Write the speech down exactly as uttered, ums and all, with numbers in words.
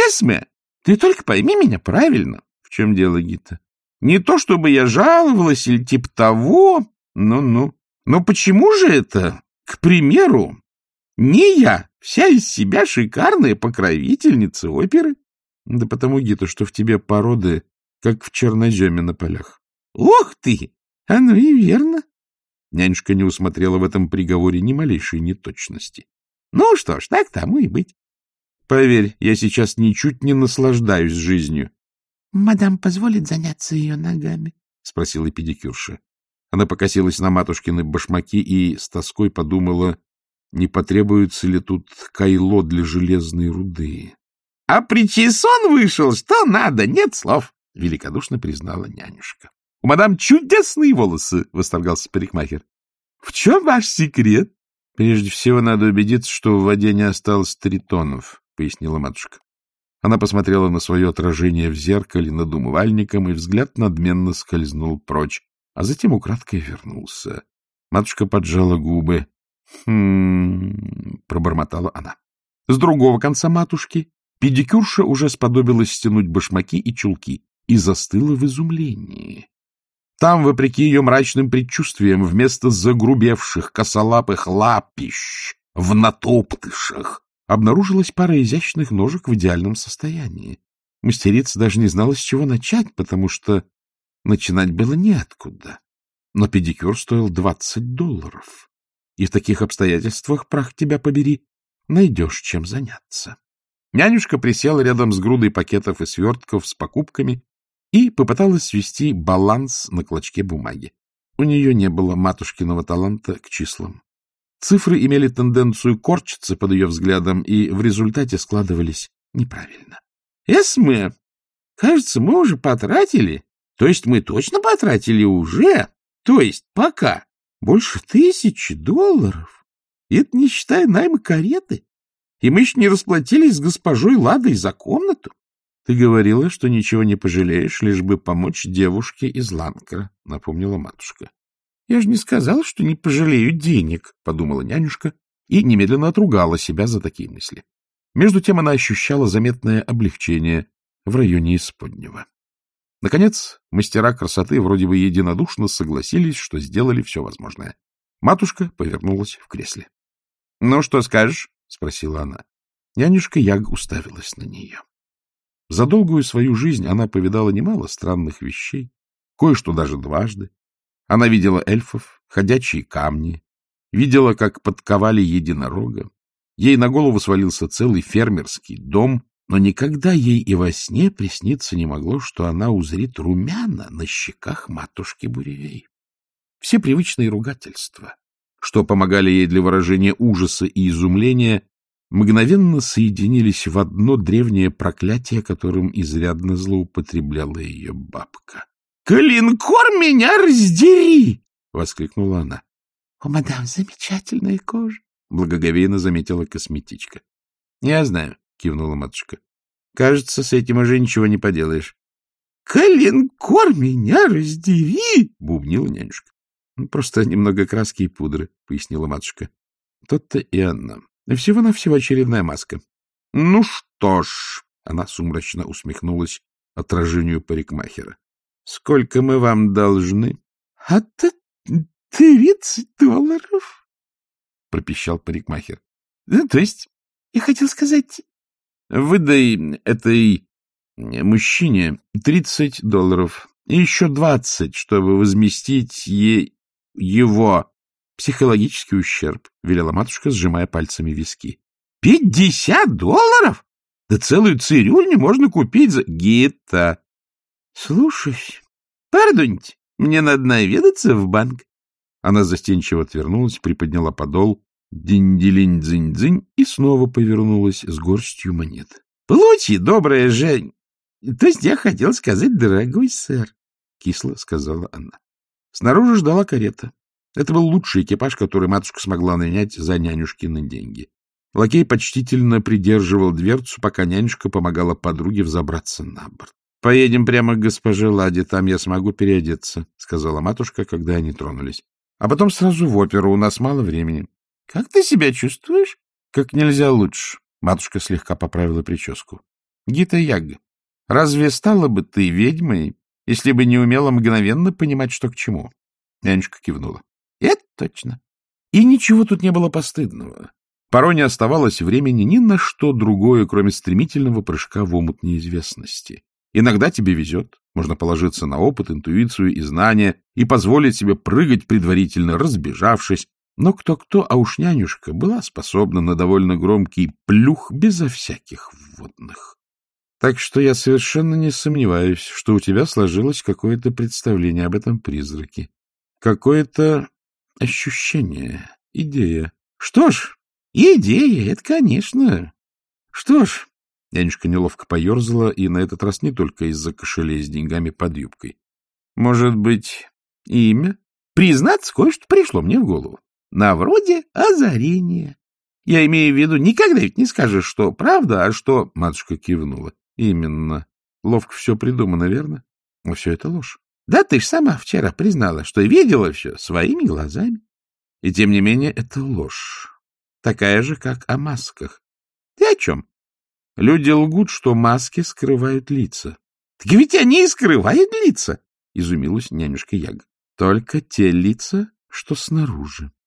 Эсме, ты только пойми меня правильно. — В чем дело, Гита? — Не то, чтобы я жаловалась или типа того. Ну-ну. Но почему же это, к примеру, не я, вся из себя шикарная покровительница оперы? — Да потому, Гита, что в тебе породы, как в черноземе на полях. — Ох ты! Оно и верно. Нянюшка не усмотрела в этом приговоре ни малейшей неточности. — Ну что ж, так тому и быть. Поверь, я сейчас ничуть не наслаждаюсь жизнью. — Мадам позволит заняться ее ногами? — спросила педикюрша. Она покосилась на матушкины башмаки и с тоской подумала, не потребуется ли тут кайло для железной руды. — А причесон вышел, что надо, нет слов, — великодушно признала нянюшка. — У мадам чудесные волосы, — восторгался парикмахер. — В чем ваш секрет? — Прежде всего надо убедиться, что в воде не осталось тритонов, — пояснила матушка. Она посмотрела на свое отражение в зеркале над умывальником, и взгляд надменно скользнул прочь, а затем украдкой вернулся. Матушка поджала губы. «Хм...» — пробормотала она. С другого конца матушки педикюрша уже сподобилась стянуть башмаки и чулки и застыла в изумлении. Там, вопреки ее мрачным предчувствиям, вместо загрубевших косолапых лапищ в натоптышах обнаружилась пара изящных ножек в идеальном состоянии. Мастерица даже не знала, с чего начать, потому что начинать было неоткуда. Но педикюр стоил двадцать долларов. И в таких обстоятельствах, прах тебя побери, найдешь чем заняться. Нянюшка присела рядом с грудой пакетов и свертков с покупками и попыталась свести баланс на клочке бумаги. У нее не было матушкиного таланта к числам. Цифры имели тенденцию корчиться под ее взглядом и в результате складывались неправильно. — Эсме, кажется, мы уже потратили, то есть мы точно потратили уже, то есть пока, больше тысячи долларов. И это не считая найма кареты. И мы еще не расплатились с госпожой Ладой за комнату. Ты говорила, что ничего не пожалеешь, лишь бы помочь девушке из Ланкра, — напомнила матушка. — Я же не сказала, что не пожалею денег, — подумала нянюшка и немедленно отругала себя за такие мысли. Между тем она ощущала заметное облегчение в районе исподнего. Наконец, мастера красоты вроде бы единодушно согласились, что сделали все возможное. Матушка повернулась в кресле. — Ну, что скажешь? — спросила она. Нянюшка Яг уставилась на нее. За долгую свою жизнь она повидала немало странных вещей, кое-что даже дважды. Она видела эльфов, ходячие камни, видела, как подковали единорога. Ей на голову свалился целый фермерский дом, но никогда ей и во сне присниться не могло, что она узрит румяна на щеках матушки Буревей. Все привычные ругательства, что помогали ей для выражения ужаса и изумления, мгновенно соединились в одно древнее проклятие, которым изрядно злоупотребляла ее бабка. — Калинкор, меня раздери! — воскликнула она. — У мадам замечательная кожа, — благоговейно заметила косметичка. — Я знаю, — кивнула матушка. — Кажется, с этим уже ничего не поделаешь. — Калинкор, меня раздери! — бубнила нянюшка. — Просто немного краски и пудры, — пояснила матушка. — Тот-то и она. Всего-навсего очередная маска. — Ну что ж, — она сумрачно усмехнулась отражению парикмахера. — Сколько мы вам должны? — А то тридцать долларов, — пропищал парикмахер. — То есть, я хотел сказать... — Выдай этой мужчине тридцать долларов и еще двадцать, чтобы возместить ей его психологический ущерб, — велела матушка, сжимая пальцами виски. — Пятьдесят долларов? Да целую цирюльню можно купить за... — Гита! — Слушай, пардоньте, мне надо наведаться в банк. Она застенчиво отвернулась, приподняла подол, динь-дилинь-дзинь-дзинь, и снова повернулась с горстью монет. — Получи, добрая Жень! То есть я хотел сказать, дорогой сэр, — кисло сказала она. Снаружи ждала карета. Это был лучший экипаж, который матушка смогла нанять за нянюшкины деньги. Лакей почтительно придерживал дверцу, пока нянюшка помогала подруге взобраться на борт. — Поедем прямо к госпоже Ладе, там я смогу переодеться, — сказала матушка, когда они тронулись. — А потом сразу в оперу, у нас мало времени. — Как ты себя чувствуешь? — Как нельзя лучше. Матушка слегка поправила прическу. Гита Ягга, разве стала бы ты ведьмой, если бы не умела мгновенно понимать, что к чему? Нянюшка кивнула. Это точно. И ничего тут не было постыдного. Порой не оставалось времени ни на что другое, кроме стремительного прыжка в омут неизвестности. Иногда тебе везет, можно положиться на опыт, интуицию и знания и позволить себе прыгать, предварительно разбежавшись. Но кто-кто, а уж нянюшка была способна на довольно громкий плюх безо всяких вводных. Так что я совершенно не сомневаюсь, что у тебя сложилось какое-то представление об этом призраке. Какое-то ощущение, идея. Что ж, идея, это, конечно. Что ж, нянюшка неловко поерзала, и на этот раз не только из-за кошелей с деньгами под юбкой. Может быть, имя? Признаться, кое-что пришло мне в голову. На вроде озарения. Я имею в виду, никогда ведь не скажешь, что правда, а что... Матушка кивнула. Именно. Ловко все придумано, верно? Но все это ложь. Да ты ж сама вчера признала, что видела все своими глазами. И тем не менее это ложь. Такая же, как о масках. Ты о чем? Люди лгут, что маски скрывают лица. — Так ведь они и скрывают лица! — изумилась нянюшка Яга. — Только те лица, что снаружи.